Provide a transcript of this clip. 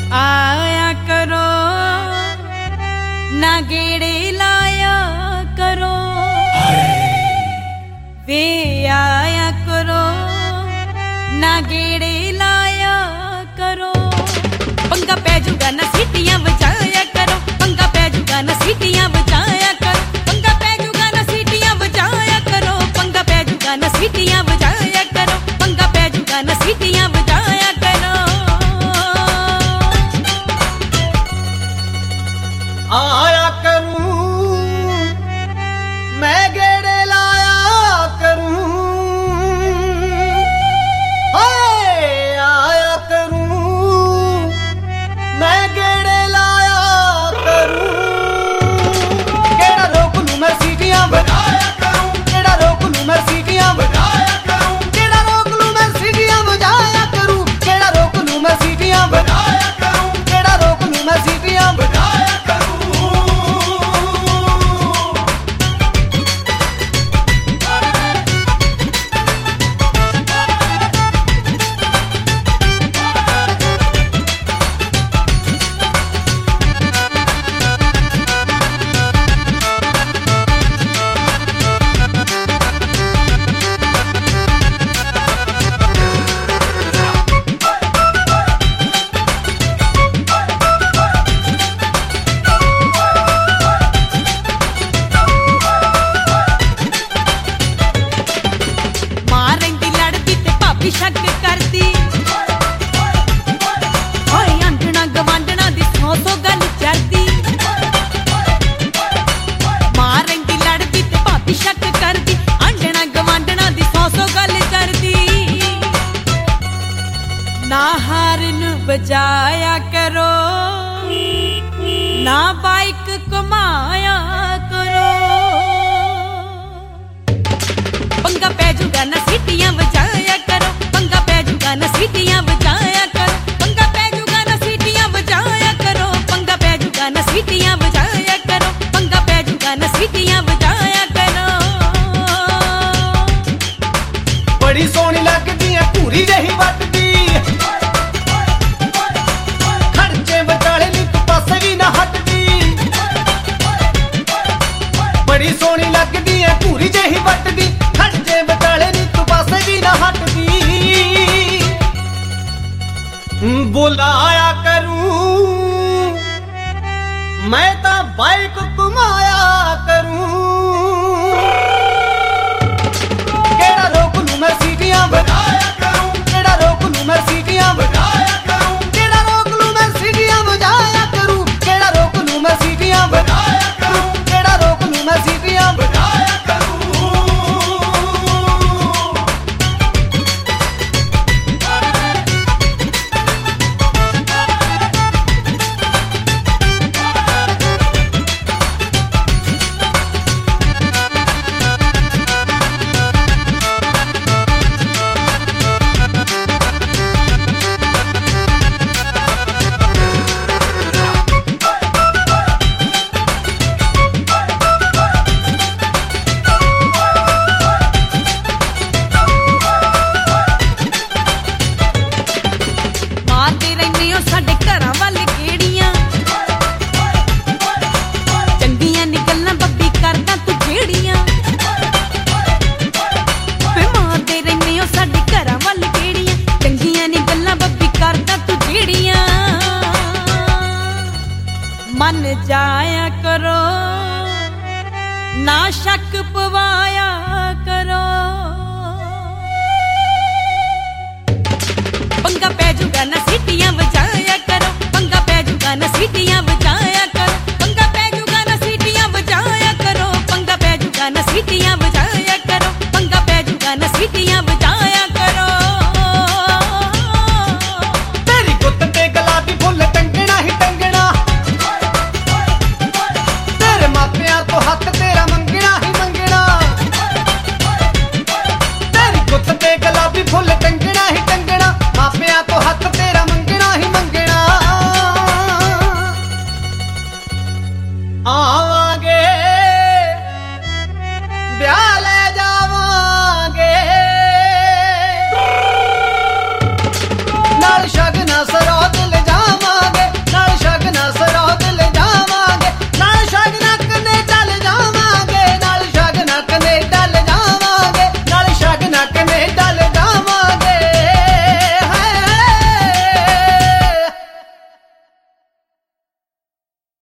आया करो ना गेड़े लाया करो वे आया करो ना गेड़े लाया करो पंगा पै जूगा ना सीटियां बजाया करो पंगा पै जूगा ना सीटियां बजाया करो पंगा पै जूगा ना सीटियां बजाया करो पंगा पै जूगा ना सीटियां बजाया करो पंगा पै जूगा ना सीटियां बजाया करो आया करूं मैं गेड़े लाया करूं आया करूं मैं गेड़े लाया करूं केड़ा रोक लूं मैं सीटियां बजाया करूं केड़ा रोक लूं मैं सीटियां बजाया करूं केड़ा रोक लूं मैं सीटियां बजाया करूं केड़ा रोक लूं मैं सीटियां बजाया करूं केड़ा रोक लूं मैं सीटियां बजाया शक करती होए आंधना गवांडना दी सौ सौ गल चलती मां रंगी लड़दी ते भाभी शक करदी आंधना गवांडना दी सौ सौ गल करदी ना हारन बजाया करो ना बाइक घुमाया करो पंगा पै जूगा ना सीटियां बजाया करो पंगा पै जूगा ना सीटियां बजाया करो पंगा पै जूगा ना सीटियां बजाया करो पंगा पै जूगा ना सीटियां बजाया करो पंगा पै जूगा ना सीटियां बजाया करो बड़ी सोहनी लगदी है पूरी जही वटदी खर्चे बचाले नी तू पासे भी ना हटदी बड़ी सोहनी लगदी है पूरी जही वटदी खर्चे बचाले नी तू पासे भी ना हटदी बुलाया करूं मैं ता बाइक घुमाया करूं केड़ा रोक लूं मैं सीटियां बजाया करूं केड़ा रोक लूं मैं सीटियां बजाया करूं केड़ा रोक लूं मैं सीटियां बजाया करूं केड़ा रोक लूं मैं सीटियां बजाया करूं केड़ा रोक लूं मैं सीटियां बजाया करूं मन जाया करो ना शक पवाया करो पंगा पै जूगा ना सीटियां बजाया करो पंगा पै जूगा ना सीटियां बजाया करो पंगा पै जूगा ना सीटियां बजाया करो पंगा पै जूगा ना सीटियां बजाया करो पंगा पै जूगा ना सीटियां बजाया करो तेरी गुत्त ते गुलाबी फुल टंगना ही टंगना तेरे मापियां तो हक तेरा मंगना ही मंगना तेरी गुत्त ते गुलाबी फुल टंगना ही टंगना मापियां तो हक तेरा मंगना ही मंगना आवांगे ब्याह ले जावांगे नाल शगना सर